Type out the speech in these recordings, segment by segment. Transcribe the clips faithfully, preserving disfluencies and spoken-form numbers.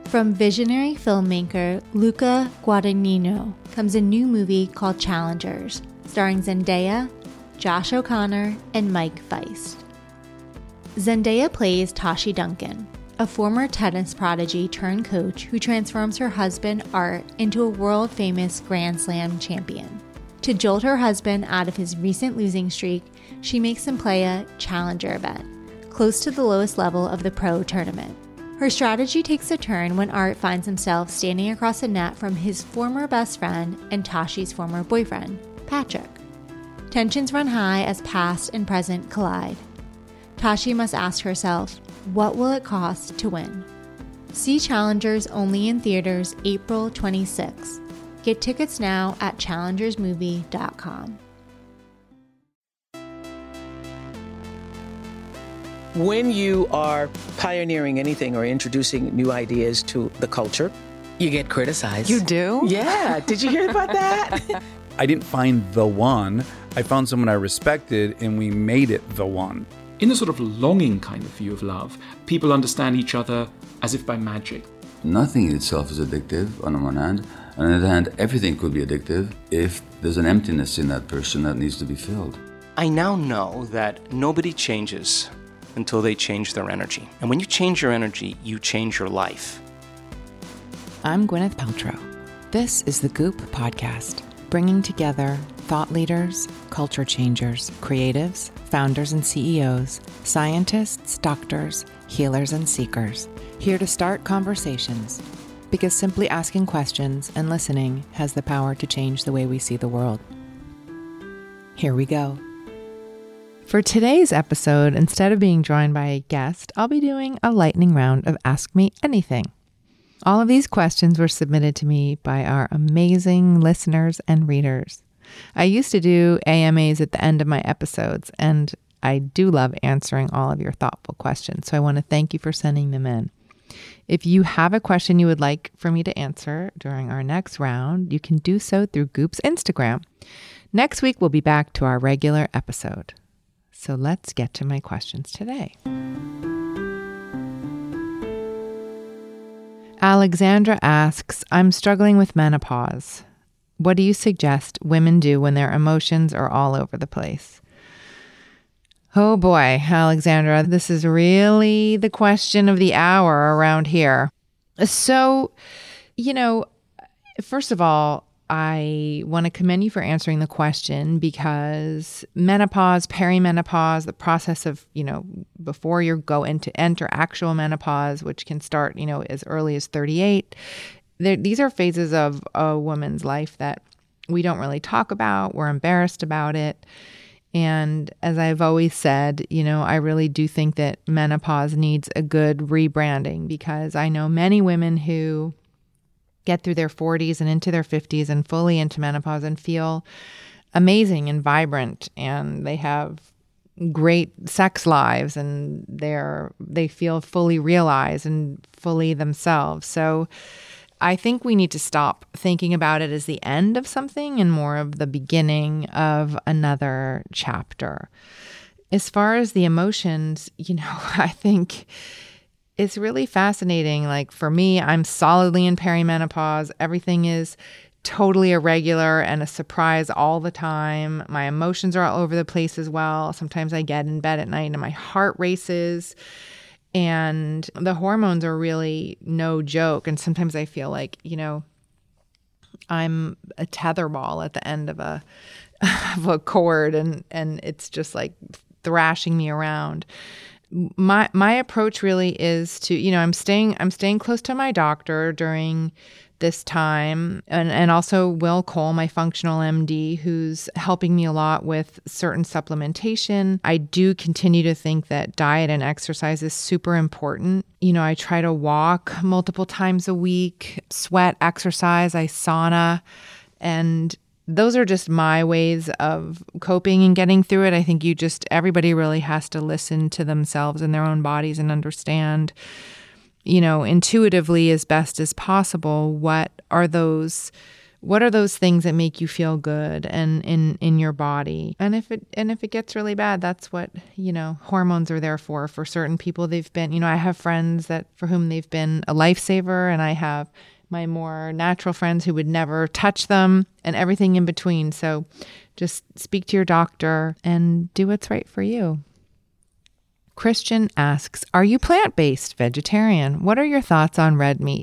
From visionary filmmaker Luca Guadagnino comes a new movie called Challengers, starring Zendaya, Josh O'Connor, and Mike Feist. Zendaya plays Tashi Duncan, a former tennis prodigy turned coach who transforms her husband Art into a world-famous Grand Slam champion. To jolt her husband out of his recent losing streak, she makes him play a challenger event, close to the lowest level of the pro tournament. Her strategy takes a turn when Art finds himself standing across the net from his former best friend and Tashi's former boyfriend, Patrick. Tensions run high as past and present collide. Tashi must ask herself, what will it cost to win? See Challengers only in theaters April twenty-sixth. Get tickets now at challengers movie dot com. When you are pioneering anything or introducing new ideas to the culture, you get criticized. You do? Yeah. Did you hear about that? I didn't find the one. I found someone I respected, and we made it the one. In a sort of longing kind of view of love, people understand each other as if by magic. Nothing in itself is addictive on the one hand. On the other hand, everything could be addictive if there's an emptiness in that person that needs to be filled. I now know that nobody changes until they change their energy. And when you change your energy, you change your life. I'm Gwyneth Paltrow. This is the Goop Podcast, bringing together thought leaders, culture changers, creatives, founders and C E Os, scientists, doctors, healers and seekers, here to start conversations, because simply asking questions and listening has the power to change the way we see the world. Here we go. For today's episode, instead of being joined by a guest, I'll be doing a lightning round of Ask Me Anything. All of these questions were submitted to me by our amazing listeners and readers. I used to do A M As at the end of my episodes, and I do love answering all of your thoughtful questions, so I want to thank you for sending them in. If you have a question you would like for me to answer during our next round, you can do so through Goop's Instagram. Next week, we'll be back to our regular episode. So let's get to my questions today. Alexandra asks, I'm struggling with menopause. What do you suggest women do when their emotions are all over the place? Oh boy, Alexandra, this is really the question of the hour around here. So, you know, first of all, I want to commend you for answering the question, because menopause, perimenopause, the process of, you know, before you go into enter actual menopause, which can start, you know, as early as thirty-eight. These are phases of a woman's life that we don't really talk about. We're embarrassed about it. And as I've always said, you know, I really do think that menopause needs a good rebranding, because I know many women who get through their forties and into their fifties and fully into menopause and feel amazing and vibrant, and they have great sex lives, and they're they feel fully realized and fully themselves. So I think we need to stop thinking about it as the end of something and more of the beginning of another chapter. As far as the emotions, you know, I think it's really fascinating. Like for me, I'm solidly in perimenopause. Everything is totally irregular and a surprise all the time. My emotions are all over the place as well. Sometimes I get in bed at night and my heart races, and the hormones are really no joke. And sometimes I feel like, you know, I'm a tetherball at the end of a of a cord, and and it's just like thrashing me around. My my approach really is to, you know, I'm staying I'm staying close to my doctor during this time, and, and also Will Cole, my functional M D, who's helping me a lot with certain supplementation. I do continue to think that diet and exercise is super important. You know, I try to walk multiple times a week, sweat, exercise, I sauna, and those are just my ways of coping and getting through it. I think you just, everybody really has to listen to themselves and their own bodies and understand, you know, intuitively as best as possible, what are those What are those things that make you feel good and in, in your body? And if it and if it gets really bad, that's what, you know, hormones are there for. For certain people, they've been, you know, I have friends that for whom they've been a lifesaver, and I have my more natural friends who would never touch them, and everything in between. So just speak to your doctor and do what's right for you. Christian asks, are you plant-based, vegetarian? What are your thoughts on red meat?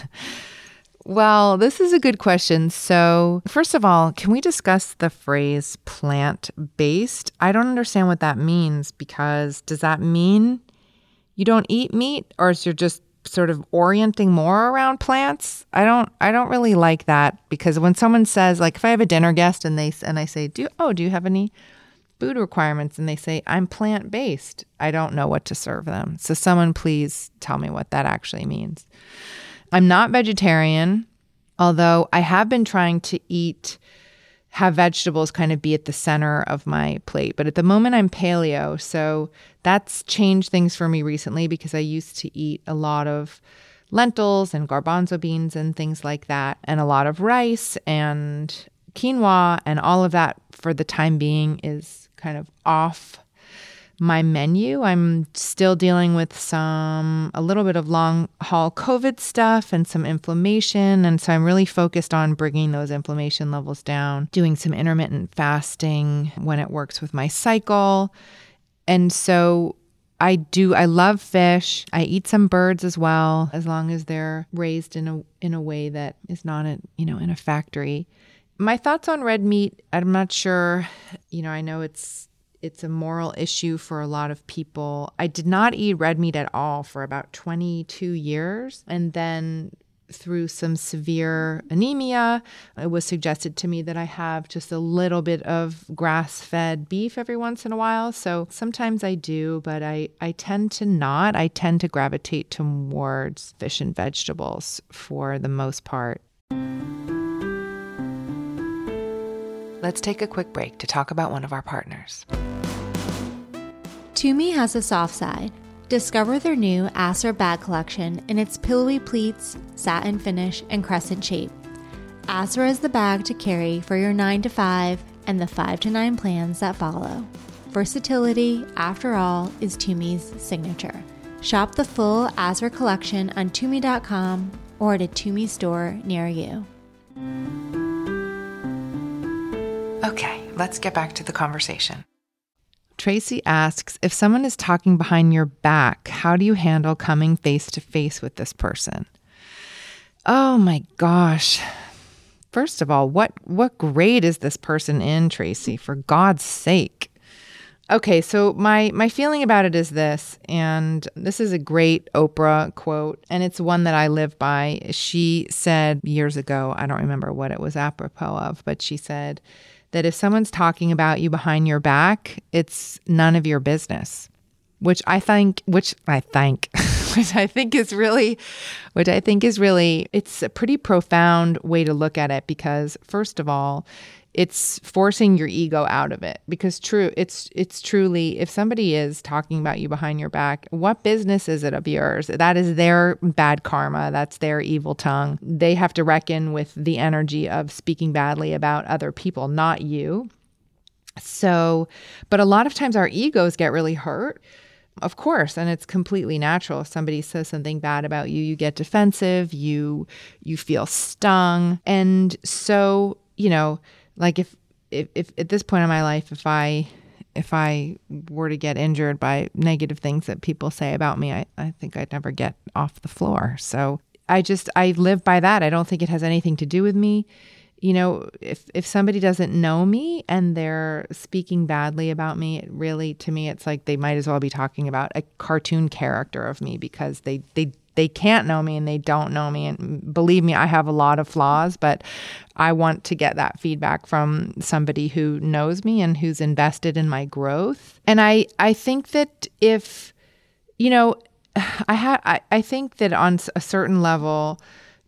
Well, this is a good question. So first of all, can we discuss the phrase plant-based? I don't understand what that means, because does that mean you don't eat meat, or is you're just sort of orienting more around plants? I don't I don't really like that, because when someone says, like, if I have a dinner guest and they and I say, "Do oh, do you have any food requirements?" and they say, "I'm plant-based," I don't know what to serve them. So someone please tell me what that actually means. I'm not vegetarian, although I have been trying to eat, have vegetables kind of be at the center of my plate. But at the moment I'm paleo, so that's changed things for me recently, because I used to eat a lot of lentils and garbanzo beans and things like that, and a lot of rice and quinoa, and all of that for the time being is kind of off my menu. I'm still dealing with some, a little bit of long haul COVID stuff and some inflammation. And so I'm really focused on bringing those inflammation levels down, doing some intermittent fasting when it works with my cycle. And so I do, I love fish. I eat some birds as well, as long as they're raised in a, in a way that is not, a, you know, in a factory. My thoughts on red meat, I'm not sure, you know, I know it's, It's a moral issue for a lot of people. I did not eat red meat at all for about twenty-two years. And then through some severe anemia, it was suggested to me that I have just a little bit of grass-fed beef every once in a while. So sometimes I do, but I, I tend to not. I tend to gravitate towards fish and vegetables for the most part. Let's take a quick break to talk about one of our partners. Tumi has a soft side. Discover their new Asra bag collection in its pillowy pleats, satin finish, and crescent shape. Asra is the bag to carry for your nine to five and the five to nine plans that follow. Versatility, after all, is Tumi's signature. Shop the full Asra collection on Tumi dot com or at a Tumi store near you. Okay, let's get back to the conversation. Tracy asks, if someone is talking behind your back, how do you handle coming face to face with this person? Oh my gosh. First of all, what what grade is this person in, Tracy? For God's sake. Okay, so my my feeling about it is this, and this is a great Oprah quote, and it's one that I live by. She said years ago, I don't remember what it was apropos of, but she said that if someone's talking about you behind your back, it's none of your business, which I think, which I think, which I think is really, which I think is really, it's a pretty profound way to look at it, because first of all, it's forcing your ego out of it, because true, it's it's truly, if somebody is talking about you behind your back, what business is it of yours? That is their bad karma. That's their evil tongue. They have to reckon with the energy of speaking badly about other people, not you. So, but a lot of times our egos get really hurt. Of course, and it's completely natural. If somebody says something bad about you, you get defensive, you you feel stung. And so, you know, like if, if, if at this point in my life, if I, if I were to get injured by negative things that people say about me, I, I think I'd never get off the floor. So I just, I live by that. I don't think it has anything to do with me. You know, if, if somebody doesn't know me and they're speaking badly about me, it really, to me, it's like they might as well be talking about a cartoon character of me, because they, they, They can't know me and they don't know me. And believe me, I have a lot of flaws, but I want to get that feedback from somebody who knows me and who's invested in my growth. And I, I think that if, you know, I ha- I, I think that on a certain level,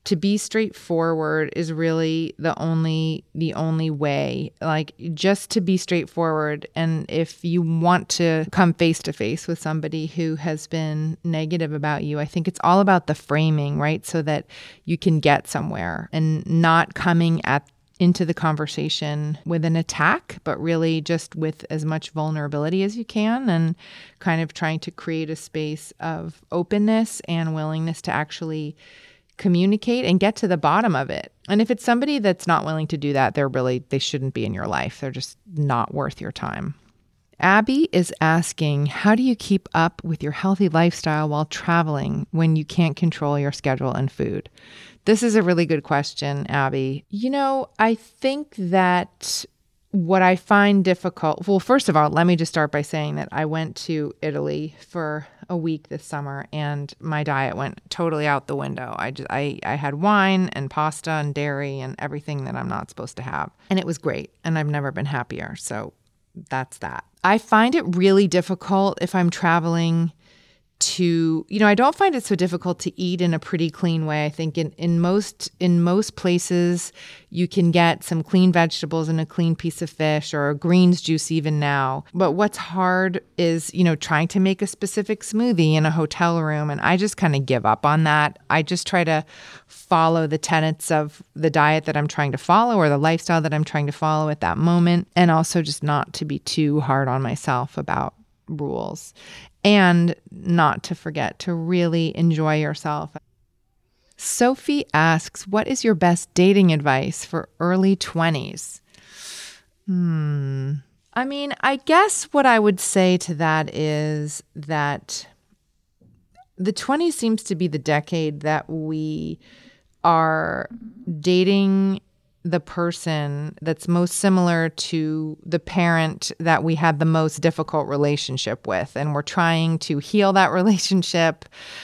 to be straightforward is really the only the only way. Like, just to be straightforward. And if you want to come face to face with somebody who has been negative about you, I think it's all about the framing, right? So that you can get somewhere and not coming at into the conversation with an attack, but really just with as much vulnerability as you can, and kind of trying to create a space of openness and willingness to actually communicate and get to the bottom of it. And if it's somebody that's not willing to do that, they're really, they shouldn't be in your life. They're just not worth your time. Abby is asking, how do you keep up with your healthy lifestyle while traveling when you can't control your schedule and food? This is a really good question, Abby. You know, I think that what I find difficult, well, first of all, let me just start by saying that I went to Italy for a week this summer and my diet went totally out the window. I just, I, I had wine and pasta and dairy and everything that I'm not supposed to have. And it was great. And I've never been happier. So that's that. I find it really difficult if I'm traveling to, you know, I don't find it so difficult to eat in a pretty clean way. I think in, in most in most places you can get some clean vegetables and a clean piece of fish or a greens juice even now. But what's hard is, you know, trying to make a specific smoothie in a hotel room. And I just kind of give up on that. I just try to follow the tenets of the diet that I'm trying to follow or the lifestyle that I'm trying to follow at that moment. And also just not to be too hard on myself about rules. And not to forget to really enjoy yourself. Sophie asks, what is your best dating advice for early twenties? Hmm. I mean, I guess what I would say to that is that the twenties seems to be the decade that we are dating the person that's most similar to the parent that we had the most difficult relationship with. And we're trying to heal that relationship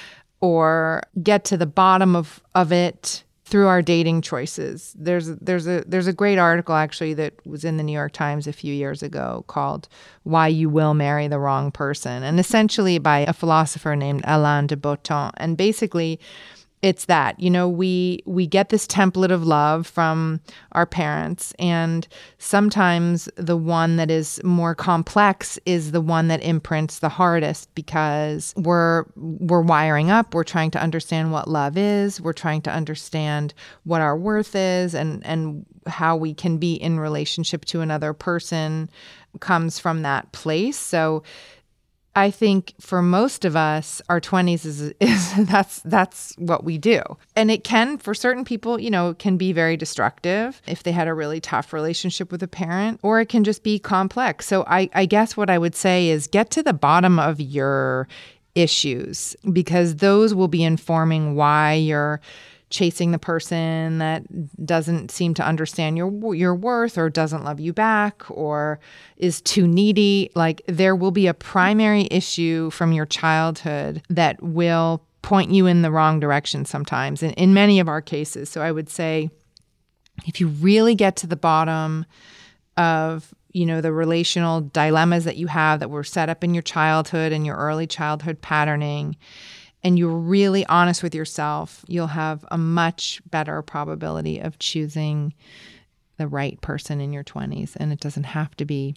or get to the bottom of, of it through our dating choices. There's there's a there's a great article actually that was in the New York Times a few years ago called Why You Will Marry the Wrong Person, and essentially by a philosopher named Alain de Botton. And basically it's that, you know, we we get this template of love from our parents, and sometimes the one that is more complex is the one that imprints the hardest because we're we're wiring up, we're trying to understand what love is, we're trying to understand what our worth is, and and how we can be in relationship to another person comes from that place. So I think for most of us, our twenties is, is that's that's what we do. And it can, for certain people, you know, it can be very destructive if they had a really tough relationship with a parent, or it can just be complex. So I, I guess what I would say is get to the bottom of your issues, because those will be informing why you're chasing the person that doesn't seem to understand your your worth or doesn't love you back or is too needy. Like, there will be a primary issue from your childhood that will point you in the wrong direction sometimes, in, in many of our cases. So I would say if you really get to the bottom of, you know, the relational dilemmas that you have that were set up in your childhood and your early childhood patterning, and you're really honest with yourself, you'll have a much better probability of choosing the right person in your twenties. And it doesn't have to be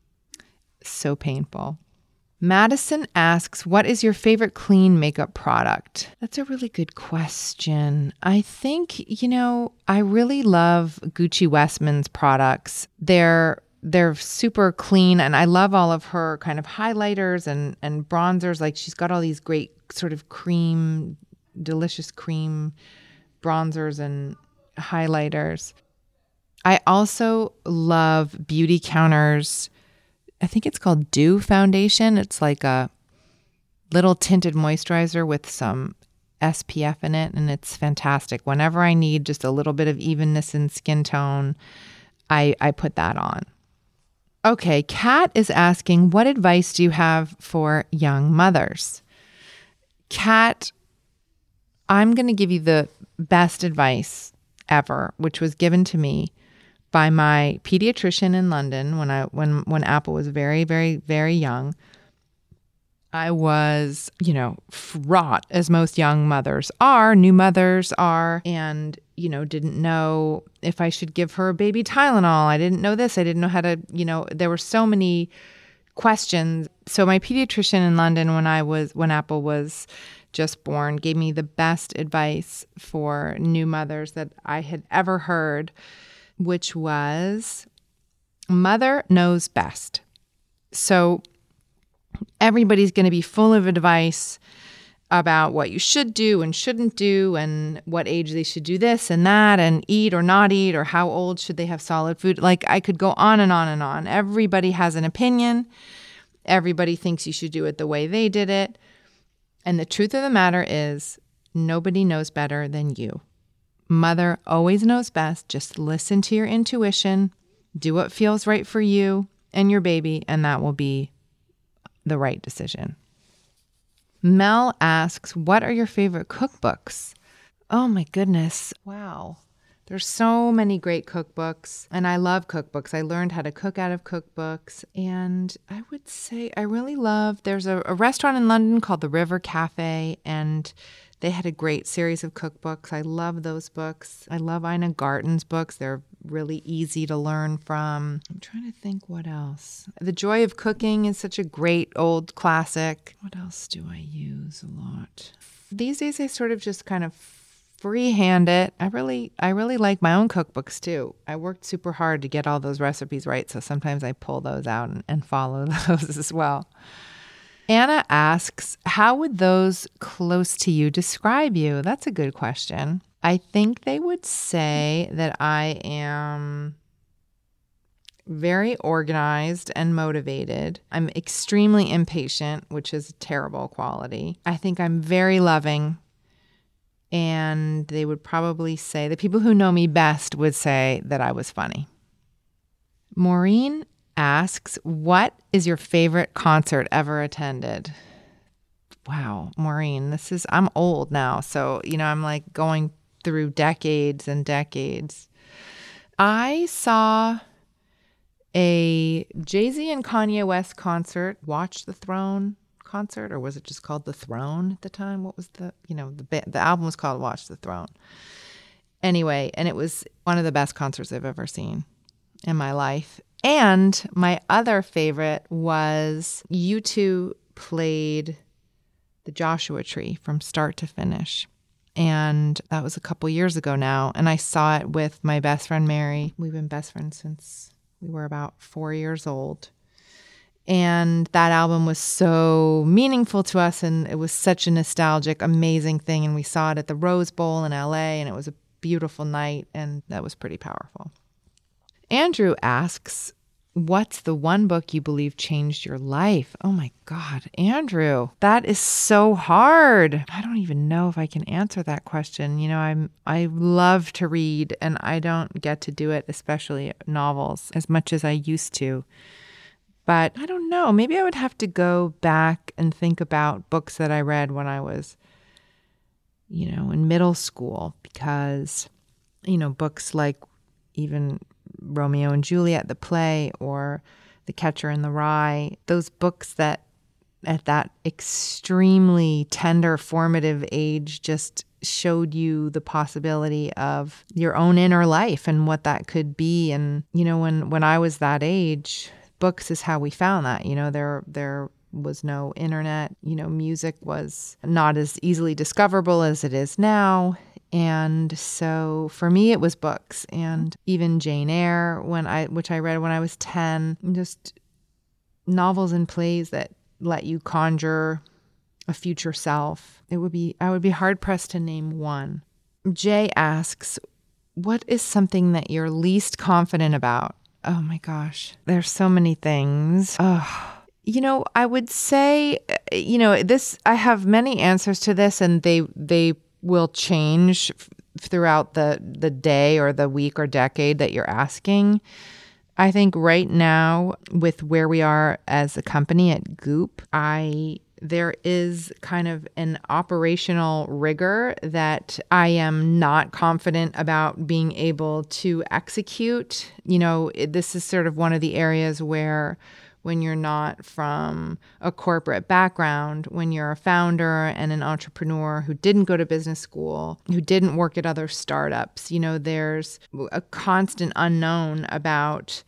so painful. Madison asks, what is your favorite clean makeup product? That's a really good question. I think, you know, I really love Gucci Westman's products. They're They're super clean, and I love all of her kind of highlighters and, and bronzers. Like, she's got all these great sort of cream, delicious cream bronzers and highlighters. I also love Beautycounter's, I think it's called Dew Foundation. It's like a little tinted moisturizer with some S P F in it, and it's fantastic. Whenever I need just a little bit of evenness in skin tone, I, I put that on. Okay, Kat is asking, what advice do you have for young mothers? Kat, I'm going to give you the best advice ever, which was given to me by my pediatrician in London when I when when Apple was very, very, very young. I was, you know, fraught, as most young mothers are, new mothers are, and, you know, didn't know if I should give her a baby Tylenol. I didn't know this. I didn't know how to, you know, there were so many questions. So my pediatrician in London, when I was, when Apple was just born, gave me the best advice for new mothers that I had ever heard, which was, mother knows best. So everybody's going to be full of advice about what you should do and shouldn't do and what age they should do this and that and eat or not eat or how old should they have solid food. Like, I could go on and on and on. Everybody has an opinion. Everybody thinks you should do it the way they did it. And the truth of the matter is, nobody knows better than you. Mother always knows best. Just listen to your intuition. Do what feels right for you and your baby, and that will be the right decision. Mel asks, what are your favorite cookbooks? Oh my goodness. Wow. There's so many great cookbooks, and I love cookbooks. I learned how to cook out of cookbooks, and I would say I really love, there's a, a restaurant in London called the River Cafe, and they had a great series of cookbooks. I love those books. I love Ina Garten's books. They're really easy to learn from. I'm trying to think what else. The Joy of Cooking is such a great old classic. What else do I use a lot? These days I sort of just kind of freehand it. I really I really like my own cookbooks too. I worked super hard to get all those recipes right, so sometimes I pull those out and, and follow those as well. Anna asks, how would those close to you describe you? That's a good question. I think they would say that I am very organized and motivated. I'm extremely impatient, which is a terrible quality. I think I'm very loving. And they would probably say, the people who know me best would say that I was funny. Maureen asks, what is your favorite concert ever attended? Wow, Maureen, this is, I'm old now. So, you know, I'm like going through decades and decades. I saw a Jay-Z and Kanye West concert, Watch the Throne concert, or was it just called The Throne at the time? What was the, you know, the the album was called Watch the Throne. Anyway, and it was one of the best concerts I've ever seen in my life. And my other favorite was U two played The Joshua Tree from start to finish. And that was a couple years ago now. And I saw it with my best friend, Mary. We've been best friends since we were about four years old. And that album was so meaningful to us, and it was such a nostalgic, amazing thing. And we saw it at the Rose Bowl in L A, and it was a beautiful night, and that was pretty powerful. Andrew asks, what's the one book you believe changed your life? Oh my God, Andrew, that is so hard. I don't even know if I can answer that question. You know, I'm I love to read, and I don't get to do it, especially novels, as much as I used to. But I don't know, maybe I would have to go back and think about books that I read when I was, you know, in middle school, because, you know, books like even Romeo and Juliet, the play, or The Catcher in the Rye, those books that at that extremely tender, formative age just showed you the possibility of your own inner life and what that could be. And, you know, when, when I was that age, books is how we found that. You know, there there was no internet. You know, music was not as easily discoverable as it is now. And so for me, it was books, and even Jane Eyre, when I which I read when I was ten, just novels and plays that let you conjure a future self. It would be I would be hard pressed to name one. Jay asks, what is something that you're least confident about? Oh my gosh, there's so many things. Oh. You know, I would say, you know, this, I have many answers to this, and they they will change f- throughout the, the day or the week or decade that you're asking. I think right now, with where we are as a company at Goop, I there is kind of an operational rigor that I am not confident about being able to execute. You know, it, this is sort of one of the areas where when you're not from a corporate background, when you're a founder and an entrepreneur who didn't go to business school, who didn't work at other startups. You know, there's a constant unknown about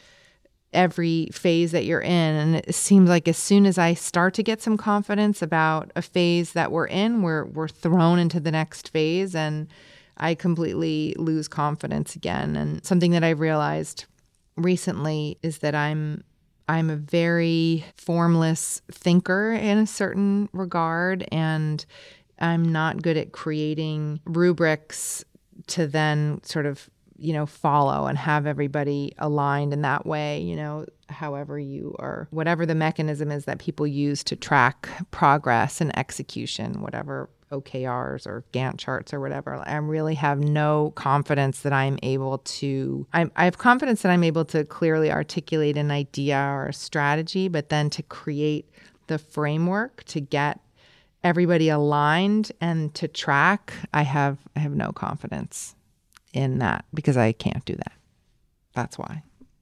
every phase that you're in. And it seems like as soon as I start to get some confidence about a phase that we're in, we're we're thrown into the next phase, and I completely lose confidence again. And something that I've realized recently is that I'm I'm a very formless thinker in a certain regard, and I'm not good at creating rubrics to then sort of, you know, follow and have everybody aligned in that way, you know, however you are, whatever the mechanism is that people use to track progress and execution, whatever O K Rs or Gantt charts or whatever. I really have no confidence that I'm able to, I, I have confidence that I'm able to clearly articulate an idea or a strategy, but then to create the framework to get everybody aligned and to track, I have, I have no confidence in that because I can't do that. That's why.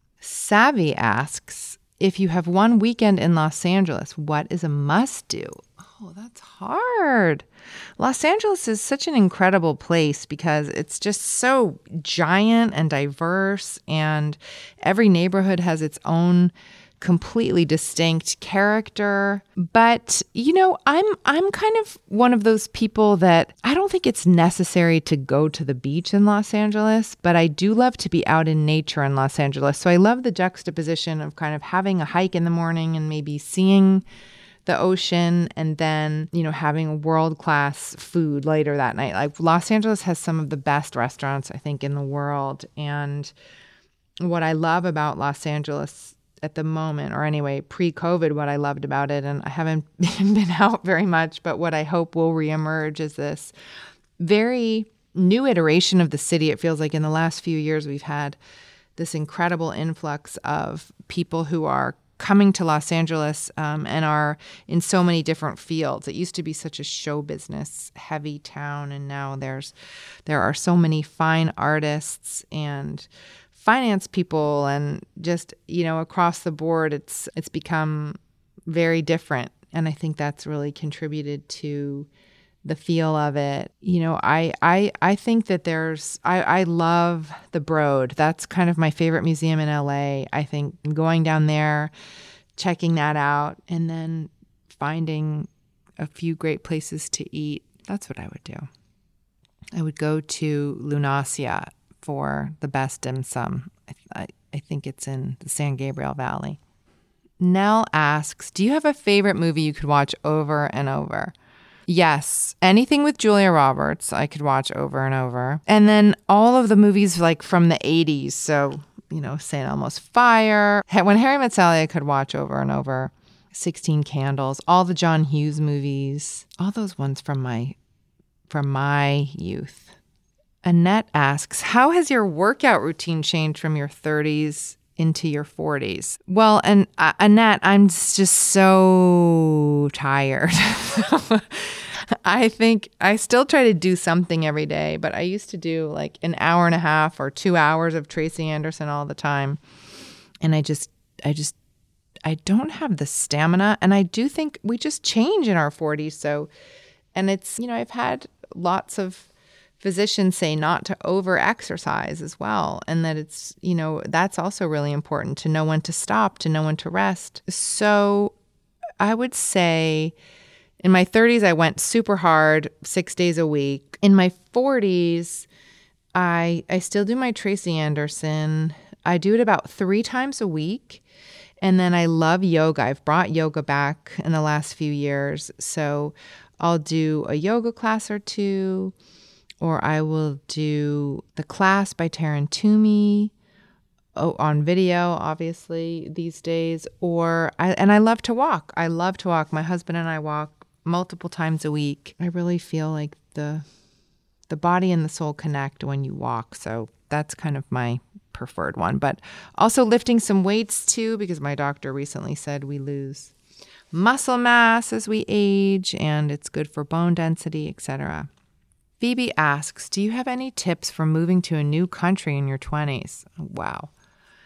Savvy asks, if you have one weekend in Los Angeles, what is a must do? Oh, that's hard. Los Angeles is such an incredible place because it's just so giant and diverse, and every neighborhood has its own completely distinct character. But, you know, I'm I'm kind of one of those people that I don't think it's necessary to go to the beach in Los Angeles, but I do love to be out in nature in Los Angeles. So I love the juxtaposition of kind of having a hike in the morning and maybe seeing the ocean, and then, you know, having world-class food later that night. Like, Los Angeles has some of the best restaurants, I think, in the world. And what I love about Los Angeles at the moment, or anyway, pre-COVID, what I loved about it, and I haven't been out very much, but what I hope will reemerge is this very new iteration of the city. It feels like in the last few years, we've had this incredible influx of people who are coming to Los Angeles um, and are in so many different fields. It used to be such a show business heavy town, and now there's there are so many fine artists and finance people, and just, you know, across the board, it's it's become very different. And I think that's really contributed to the feel of it. You know, I I I think that there's I, I love the Broad. That's kind of my favorite museum in L A. I think going down there, checking that out, and then finding a few great places to eat. That's what I would do. I would go to Lunacia for the best dim sum. I, I, I think it's in the San Gabriel Valley. Nell asks, do you have a favorite movie you could watch over and over? Yes. Anything with Julia Roberts, I could watch over and over. And then all of the movies like from the eighties. So, you know, Saint Elmo's Fire. When Harry Met Sally, I could watch over and over. sixteen Candles, all the John Hughes movies, all those ones from my, from my youth. Annette asks, how has your workout routine changed from your thirties into your forties? Well, and uh, Annette, I'm just so tired. I think I still try to do something every day, but I used to do like an hour and a half or two hours of Tracy Anderson all the time. And I just, I just, I don't have the stamina. And I do think we just change in our forties. So, and it's, you know, I've had lots of physicians say not to over exercise as well. And that it's, you know, that's also really important to know when to stop, to know when to rest. So I would say in my thirties, I went super hard, six days a week. In my forties, I I still do my Tracy Anderson. I do it about three times a week. And then I love yoga. I've brought yoga back in the last few years. So I'll do a yoga class or two, or I will do the class by Taryn Toomey oh, on video, obviously, these days. Or I, and I love to walk. I love to walk. My husband and I walk multiple times a week. I really feel like the the body and the soul connect when you walk. So that's kind of my preferred one. But also lifting some weights too, because my doctor recently said we lose muscle mass as we age, and it's good for bone density, et cetera. Phoebe asks, do you have any tips for moving to a new country in your twenties? Wow.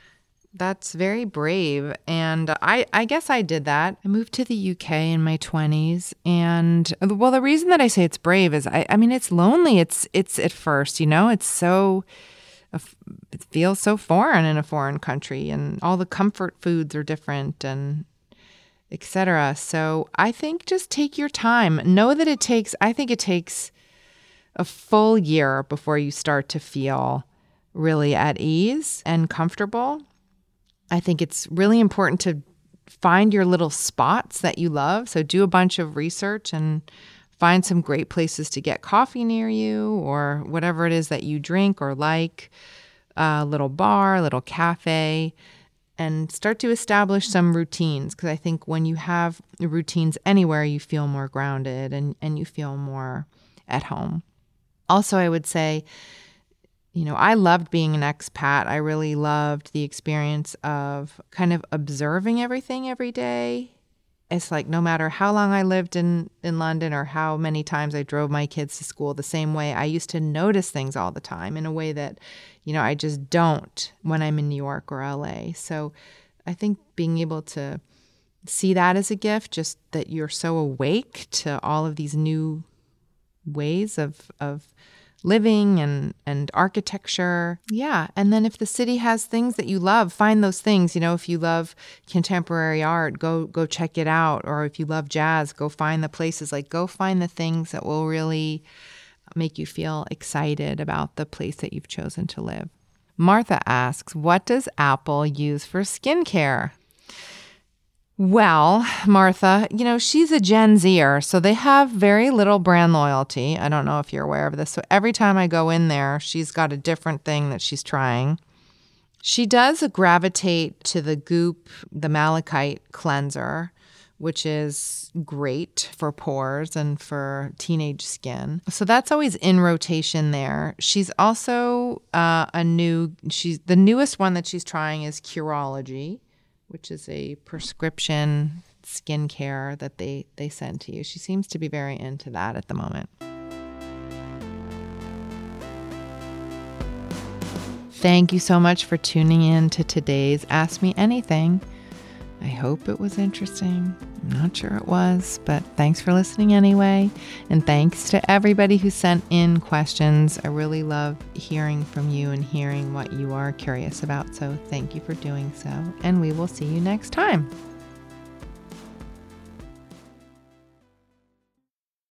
That's very brave. And I, I guess I did that. I moved to the U K in my twenties. And well, the reason that I say it's brave is, I, I mean, it's lonely. It's, it's at first, you know, it's so, it feels so foreign in a foreign country, and all the comfort foods are different and et cetera. So I think just take your time. Know that it takes, I think it takes a full year before you start to feel really at ease and comfortable. I think it's really important to find your little spots that you love. So do a bunch of research and find some great places to get coffee near you, or whatever it is that you drink or like, a little bar, a little cafe, and start to establish some routines. Because I think when you have routines anywhere, you feel more grounded and, and you feel more at home. Also, I would say, you know, I loved being an expat. I really loved the experience of kind of observing everything every day. It's like no matter how long I lived in, in London or how many times I drove my kids to school the same way, I used to notice things all the time in a way that, you know, I just don't when I'm in New York or L A. So I think being able to see that as a gift, just that you're so awake to all of these new ways of of living and, and architecture. Yeah. And then if the city has things that you love, find those things. You know, if you love contemporary art, go go check it out. Or if you love jazz, go find the places. Like, go find the things that will really make you feel excited about the place that you've chosen to live. Martha asks, what does Apple use for skincare? Well, Martha, you know, she's a Gen Zer, so they have very little brand loyalty. I don't know if you're aware of this. So every time I go in there, she's got a different thing that she's trying. She does gravitate to the Goop, the Malachite cleanser, which is great for pores and for teenage skin. So that's always in rotation there. She's also uh, a new, she's the newest one that she's trying is Curology, which is a prescription skincare that they, they send to you. She seems to be very into that at the moment. Thank you so much for tuning in to today's Ask Me Anything. I hope it was interesting. I'm not sure it was, but thanks for listening anyway. And thanks to everybody who sent in questions. I really love hearing from you and hearing what you are curious about. So thank you for doing so. And we will see you next time.